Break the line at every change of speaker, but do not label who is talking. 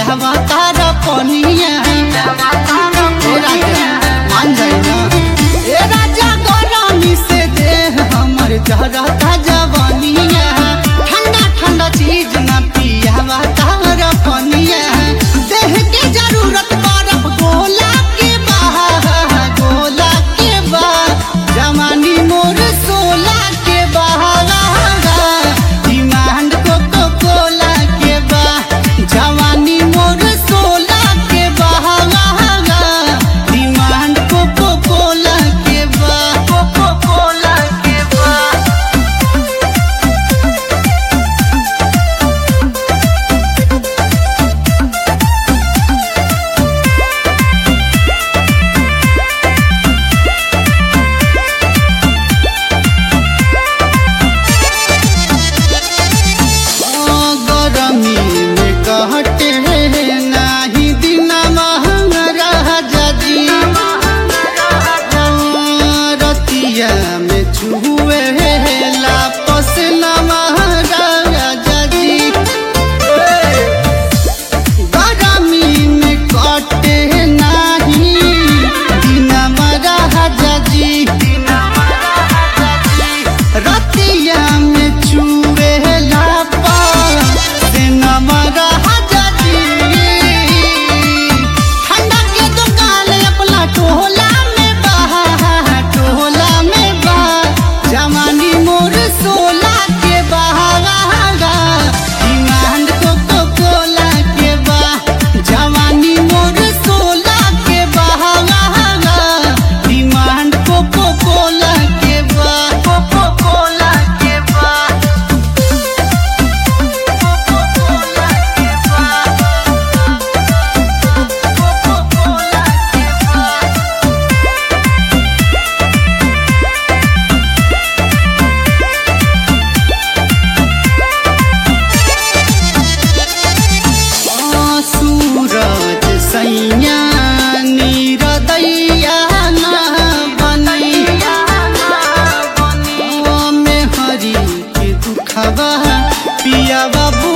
पियावा तारा पनिया मान जाए ना ए राजा गरमी से देह हमर जरता जवानिया ठंडा ठंडा चीज ना पियावा तारा पनिया देह के जरूरत बर्फ गोला के बा जवानी मोर सोला के डिमांड कोको कोला के बा जवानी मोर सोला के डिमांड कोको कोला के बा कोको कोला के बा गरमी में कहते नाही दिन महंगा जजी रतिया में छुए लापस न महंगा जजी गरमी में कटे नाही दिन मरा जजी रतिया में छुए ठंडा के दुकान अपना टोला में बा जवानी मोर सोला के डिमांड कोको कोला के बा जवानी मोर सोला के डिमांड कोको कोला के बा कोको कोला के बा सूरज सैया नीरदैया ना बनैया में हरी के दुखवा पियावा